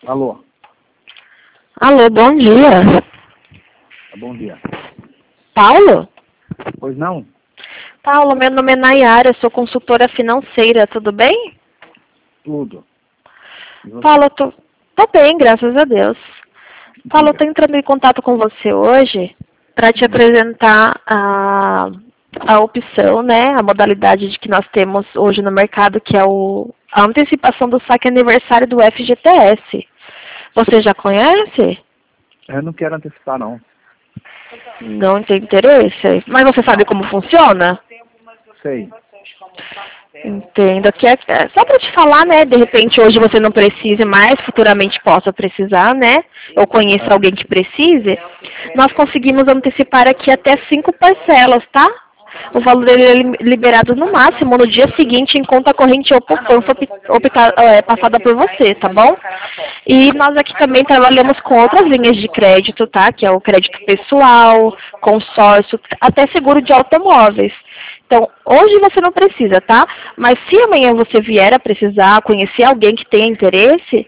Alô? Alô, bom dia. Bom dia. Paulo? Pois não? Paulo, meu nome é Nayara, sou consultora financeira, tudo bem? Tudo. E você? Paulo, tô bem, graças a Deus. Paulo, eu Diga. tô entrando em contato com você hoje para te apresentar a opção, né, a modalidade de que nós temos hoje no mercado, que é a antecipação do saque aniversário do FGTS. Você já conhece? Eu não quero antecipar, não. Não tem interesse? Mas você sabe como funciona? Sei. Entendo. Que é só para te falar, né? De repente hoje você não precise mais, futuramente possa precisar, né? Ou conheça alguém que precise. Nós conseguimos antecipar aqui até 5 parcelas, tá? O valor dele é liberado no máximo no dia seguinte em conta corrente ou poupança passada por você, tá bom? E nós aqui também trabalhamos com outras linhas de crédito, tá? Que é o crédito pessoal, consórcio, até seguro de automóveis. Então, hoje você não precisa, tá? Mas se amanhã você vier a precisar, conhecer alguém que tenha interesse,